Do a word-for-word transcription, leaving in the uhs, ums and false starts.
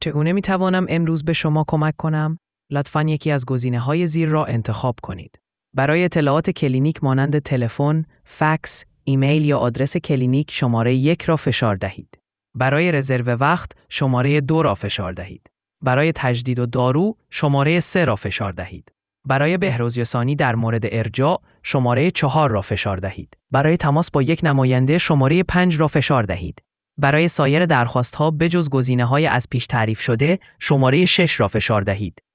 چگونه می توانم امروز به شما کمک کنم؟ لطفاً یکی از گزینه‌های زیر را انتخاب کنید. برای اطلاعات کلینیک مانند تلفن، فکس، ایمیل یا آدرس کلینیک شماره یک را فشار دهید. برای رزرو وقت شماره دو را فشار دهید. برای تجدید و دارو شماره سه را فشار دهید. برای بهروزرسانی در مورد ارجاع شماره چهار را فشار دهید. برای تماس با یک نماینده شماره پنج را فشار دهید. برای سایر درخواست‌ها بجز گزینه‌های از پیش تعریف شده شماره شش را فشار دهید.